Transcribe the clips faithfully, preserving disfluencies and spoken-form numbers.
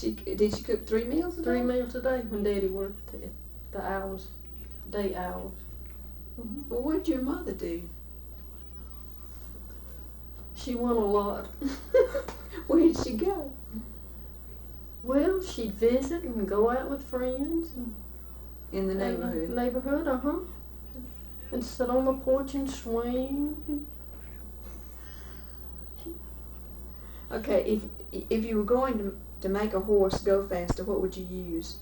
She did she cook three meals a day? Three meals a day when Daddy worked the, the hours, day hours. Mm-hmm. Well, what did your mother do? She won a lot. Where did she go? Well, she'd visit and go out with friends. And in the neighborhood? In the neighborhood, uh-huh. And sit on the porch and swing. Okay, if if you were going to to make a horse go faster, what would you use?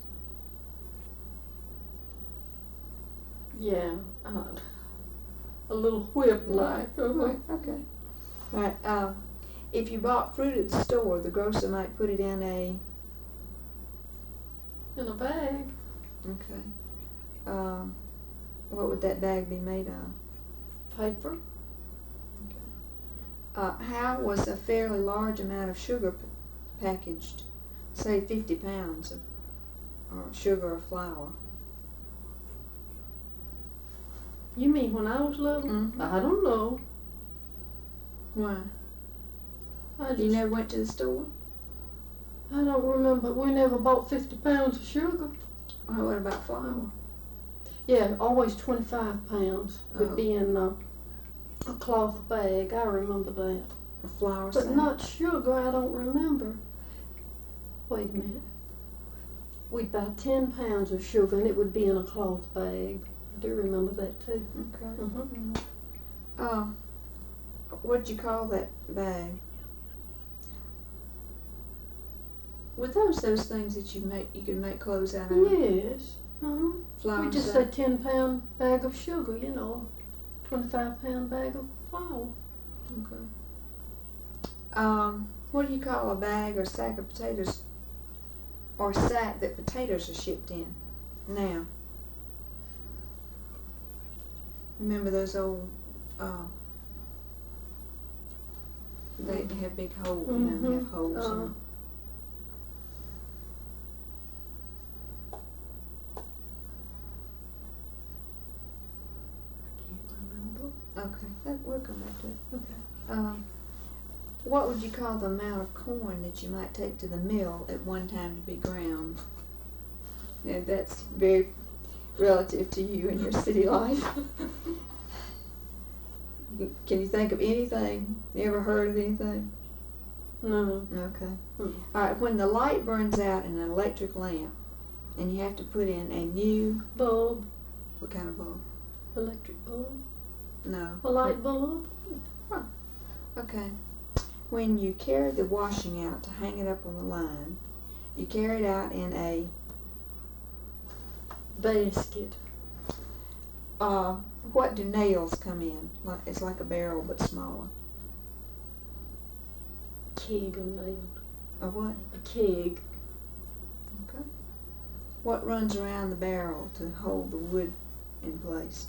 Yeah, uh, a little whip like. Right. Okay. All right. Uh, if you bought fruit at the store, the grocer might put it in a in a bag. Okay. Um, what would that bag be made of? Paper. Okay. Uh, how was a fairly large amount of sugar p- packaged? Say fifty pounds of or sugar or flour. You mean when I was little? Mm-hmm. I don't know. Why? I just, You never went to the store? I don't remember. We never bought fifty pounds of sugar. Well, what about flour? Yeah, always twenty-five pounds would Oh. be in uh, a cloth bag. I remember that. A flour But sack? not sugar, I don't remember. Wait a minute. We'd buy ten pounds of sugar and it would be in a cloth bag. I do remember that too. Okay. Mm-hmm. Uh, what'd you call that bag? Were those those things that you make you could make clothes out of? Yes. Uh-huh. Flour We just sack? said ten pound bag of sugar, you know, twenty-five pound bag of flour. Okay. Um, what do you call a bag or sack of potatoes, or sack that potatoes are shipped in now? Remember those old, uh, they have big holes, you know, they have Mhm. holes in Uh, them. Can't remember. Okay, that, we'll come back to it. Okay. Um, what would you call the amount of corn that you might take to the mill at one time to be ground? Yeah, that's very relative to you and your city life. You- Can you think of anything? You ever heard of anything? No. Okay. Mm. All right, when the light burns out in an electric lamp and you have to put in a new, Bulb. what kind of bulb? Electric bulb. No. A light bulb. Okay. When you carry the washing out to hang it up on the line, you carry it out in a, Basket. uh, what do nails come in? Like it's like a barrel but smaller. Keg of nails. A what? A keg. Okay. What runs around the barrel to hold the wood in place?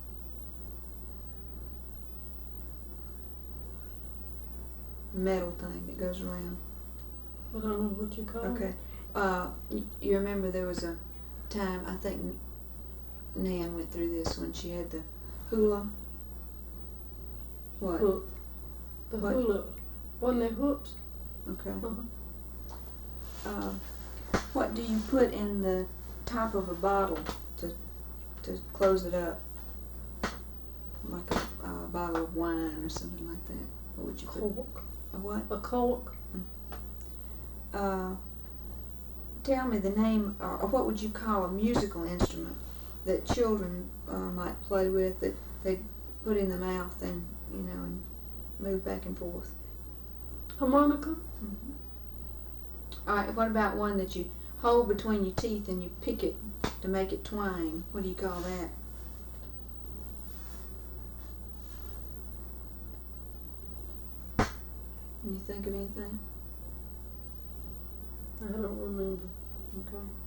Metal thing that goes around. I don't know what you call it. Okay. Uh, y- you remember there was a time, I think Nan went through this when she had the hula. What? Hook. The What? hula. Wasn't there hooks? Okay. Uh-huh. Uh, what do you put in the top of a bottle to to close it up? Like a uh, bottle of wine or something like that. What would you put? Cork. A what? A cork. Uh, tell me the name, or, or what would you call a musical instrument that children uh, might play with, that they put in the mouth and, you know, and move back and forth? Harmonica. Mm-hmm. All right, what about one that you hold between your teeth and you pick it to make it twang? What do you call that? Can you think of anything? I don't remember. Okay.